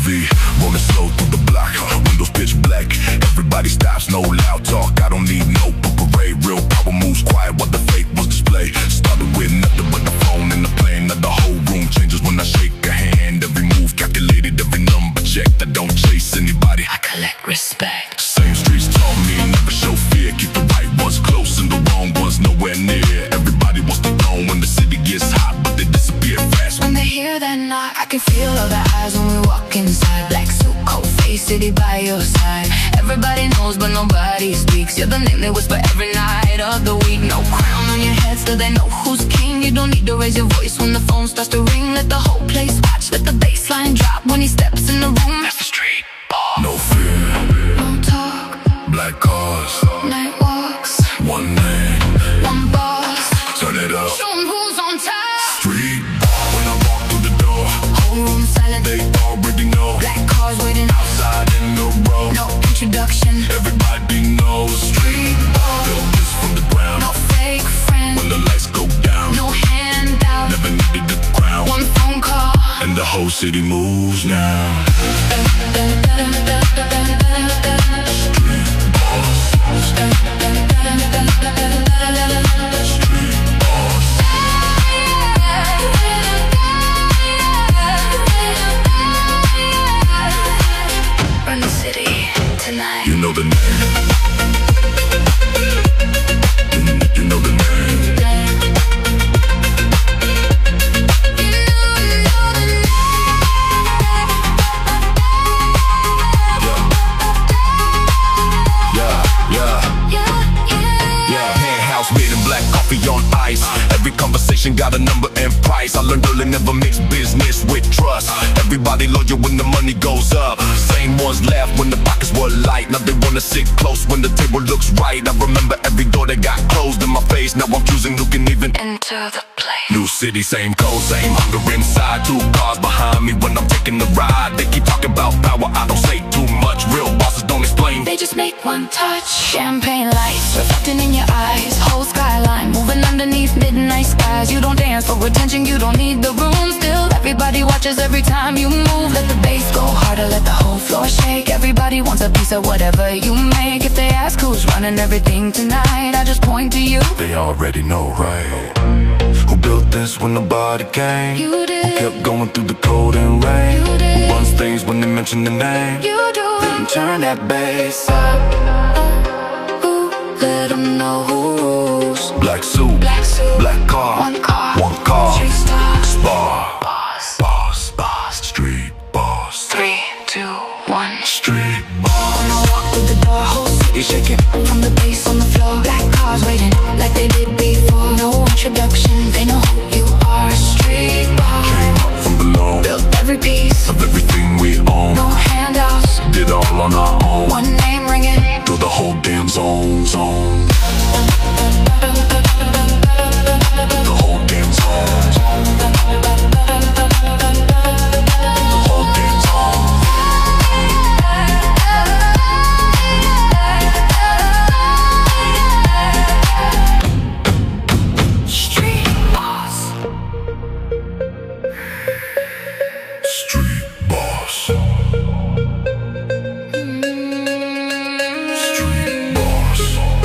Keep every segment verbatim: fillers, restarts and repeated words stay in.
V, rolling slow through the block, windows pitch black. Everybody stops, no loud talk, I don't need no parade. Real power moves quiet while the fake was displayed. Started with nothing but the phone and the plane. Now the whole room changes when I shake a hand. Every move calculated, every number checked. I don't chase anybody, I collect respect. Same streets taught me, never show fear. Keep the right ones close and the wrong ones nowhere near. Everybody wants to know when the city gets hot, but they disappear fast when they hear that knock. I can feel all the eyes when we walk inside. Black suit, cold face, city by your side. Everybody knows but nobody speaks. You're the name they whisper every night of the week. No crown on your head, still they know who's king. You don't need to raise your voice when the phone starts to ring. Let the whole place watch, let the bass line drop when he steps in the room. F Street Boss. No fear, no talk, black cars, night walks, one name, one boss. Turn it up, show 'em who's on top. Street Boss. When I walk through the door, whole room silent, they already know. Black cars waiting outside in the road. No introduction, everybody knows. Street Boss. Built this from the ground. No fake friend. When the lights go down, no handout. Never needed the crown. One phone call, and the whole city moves now. Run the city tonight. You know the name. You know the name. On ice, every conversation got a number and price. I learned early, never mix business with trust. Everybody loyal when the money goes up. Same ones laugh when the pockets were light. Now they wanna sit close when the table looks right. I remember every door that got closed in my face. Now I'm choosing who can even enter the place. New city, same code, same hunger inside. Two cars behind me when I'm taking the ride. They keep talking about power, I don't say too much. Real bosses don't explain, they just make one touch. Champagne lights reflecting in your eyes. Whole skyline moving underneath midnight skies. You don't dance for attention, you don't need the room. Still everybody watches every time you move. Let the bass go harder, let the whole floor shake. Everybody wants a piece of whatever you make. If they ask who's running everything tonight, I just point to you. They already know, right? Who built this when nobody came? You did. Who kept going through the cold and rain? You did. Who runs things when they mention the name? You do. Then turn that bass up. Ooh, let them know who rules. Black suit, black suit, black car, one car, one car. Street star, Spar, boss, boss, boss, street boss. Three, two, one. Street boss. When I walk through the door, whole city shaking from the bass on the floor. Black cars waiting like they did before. No introduction, they know who you are. Street boss. Came up from below, built every piece of everything we own. No handouts, did all on our own. One name ringing through the whole damn zone, zone. The whole damn zone. The whole damn zone. Street boss. Street boss. Street boss.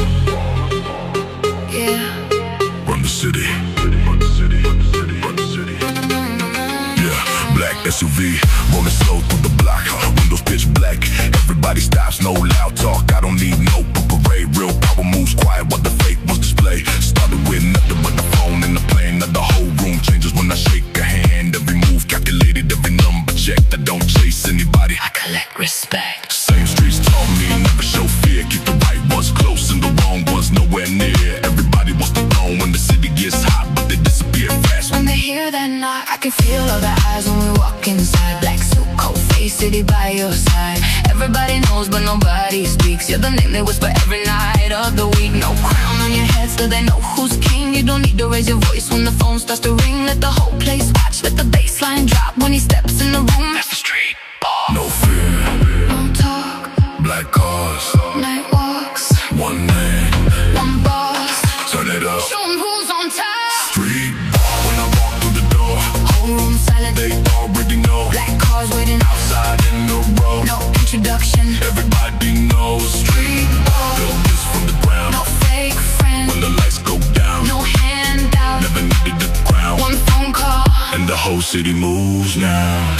Yeah. Run the city. Run the city. Run the city. Run the city. Yeah. Black S U V, rolling slow through the block. Windows pitch black. Everybody stops, no loud talk. I don't need no parade. Real power moves quiet while the fake was displayed. Started with nothing but the phone and the plane. Now the whole room changes when I shake a hand. Every move calculated, every number checked. I don't chase anybody, I collect respect. Same streets taught me, never show fear. Keep the right ones close and the wrong ones nowhere near. Everybody wants to know when the city gets hot, but they disappear fast when they hear that knock. I can feel all the eyes when we walk inside. Black suit, cold face, city by your side. Everybody knows but nobody speaks. You're the name they whisper every night of the week. No crown on your head, still they know who's king. You don't need to raise your voice when the phone starts to ring. Let the whole place watch, let the bass line drop when he steps in the room. F Street Boss. No fear, no talk, black cars, night walks, one name, one boss. Turn it up, show 'em who's on top. Street Boss. When I walk through the door, whole room silent, they already know. Black cars waiting outside in whole city moves now.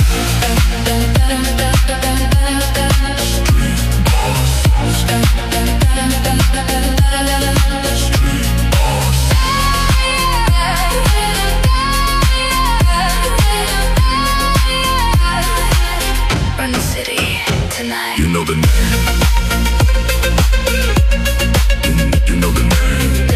Run the city tonight. You know the name. You know the name.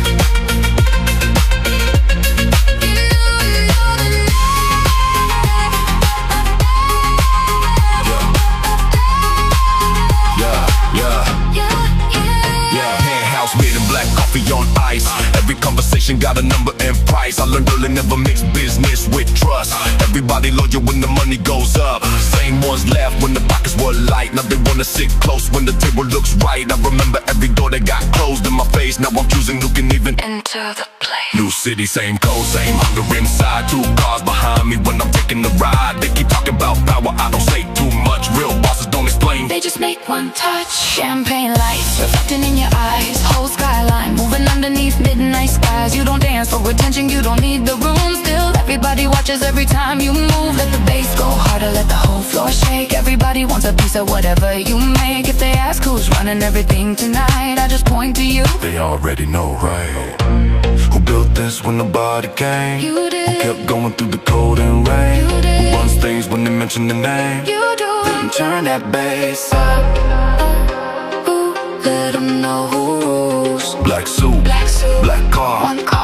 Made in black coffee on ice. Every conversation got a number and price. I learned early, never mix business with trust. Everybody loyal when the money goes up. Same ones laugh when the pockets were light. Now they wanna sit close when the table looks right. I remember every door that got closed in my face. Now I'm choosing looking even into the place. New city, same code, same hunger inside. Two cars behind me when I'm taking the ride. They keep talking about power, I don't say too much. Real bosses don't explain, they just make one touch. Champagne lights reflecting in your eyes. Whole skyline moving underneath midnight skies. You don't dance for attention, you don't need the room. Still everybody watches every time you move. Let the bass go harder, let the whole floor shake. Everybody wants a piece of whatever you make. If they ask who's running everything tonight, I just point to you. They already know, right? Who built this when nobody came? You did. Who kept going through the cold and rain? You did. Who runs things when they mention the name? You do. Then turn that bass up. Ooh, let them know who rules. Black suit, Black suit, black car, one car.